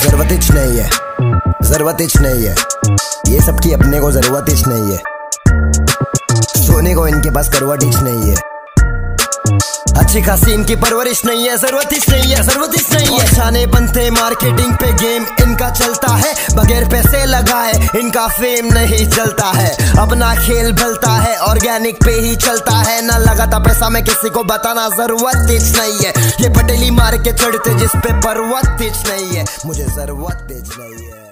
जरूरत ही नहीं है, जरूरत ही नहीं है, ये सब की अपने को जरूरत ही नहीं है। सोने को इनके पास करवट ही नहीं है, अच्छी खासी इनकी परवरिश नहीं है, जरूरत ही नहीं है, जरूरत ही नहीं है। छाने बनते मार्केटिंग पे गेम इनका चलता है, बगैर पैसे लगाए इनका फेम नहीं चलता है। अपना खेल भलता है, ऑर्गेनिक पे ही चलता है, ना लगाता पैसा में किसी को बताना जरूरत ही नहीं है। ये पटेली मार के चढ़ते जिस पे पर्वत ही नहीं है, मुझे जरूरत ही नहीं है।